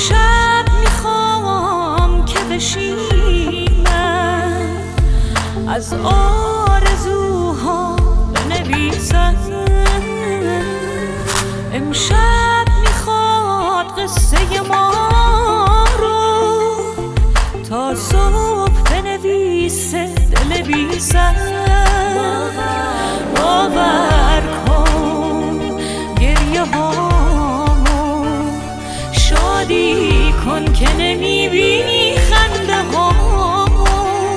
امشب میخوام که بشینم از آرزوها بنویسم. امشب میخواد قصه ما رو تا صبح بنویسه دل بی سر. باور کن گریه هامو شادی کن که نمیبینی خنده هامو.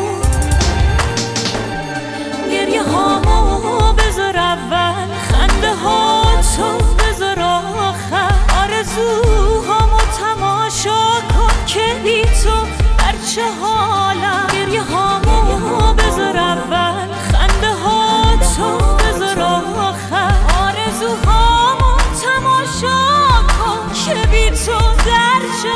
گریه هامو بذار اول، خنده هاتو بذار آخر. آرزوهامو تماشا کن که بی تو برچه حالم. گریه هامو بذار اول، خنده هاتو بذار آخر. آرزوهامو تماشا کن که بی تو در چه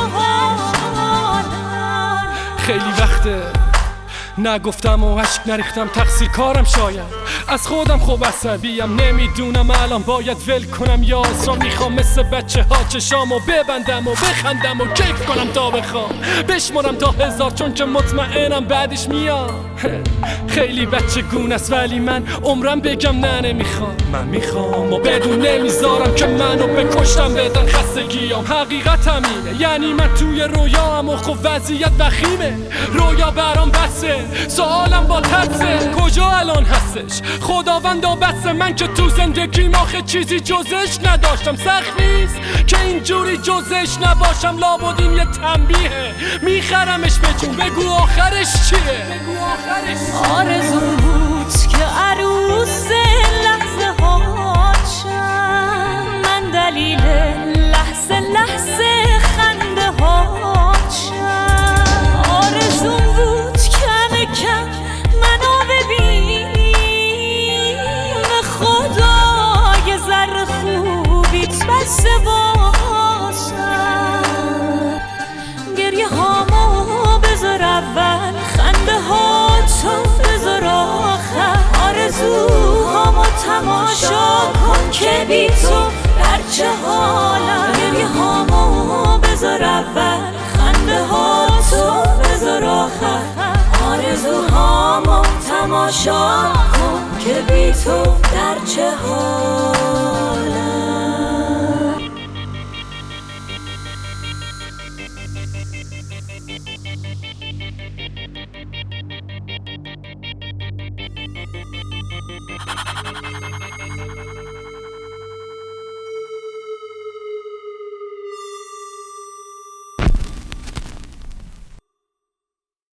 حالم. خیلی وقته نگفتم و عشق نریختم، تقصیر کارم شاید از خودم. خوب عصبیم نمیدونم الان باید ول کنم یا اصرا میخوام مثل بچه ها چشامو ببندم و بخندم و کیف کنم تا بخوام بشمارم تا 1000 چون که مطمئنم بعدش میام. خیلی بچه گونه است ولی من عمرم بگم نه نمیخوام. من میخوام و بدون نمیذارم که منو بکشتم بدن خستگیام. حقیقت همینه یعنی من توی رویام و خب وضعیت وخیمه. رویا برام بسه سوالم با ترسه کجا الان هستش خداوندا. بس من که تو زندگیم آخه چیزی جزش نداشتم. سخت نیست که اینجوری جزش نباشم. لابد این یه تنبیهه میخرمش به جون. بگو آخرش چیه؟ آرزو بود که عروس لحظه هاتشم. من دلیل لحظه لحظه خنده هاتشم. آرزو بود کم کم منو ببین. خدا یه ذره خوبیت بسه واسم. گریه هامو بذار اول، خنده هاتو بذار آخر. آرزوهامو تماشا کن که بی تو در چه حالم. گریه هامو بذار اول، خنده هاتو بذار آخر. آرزوهامو تماشا کن که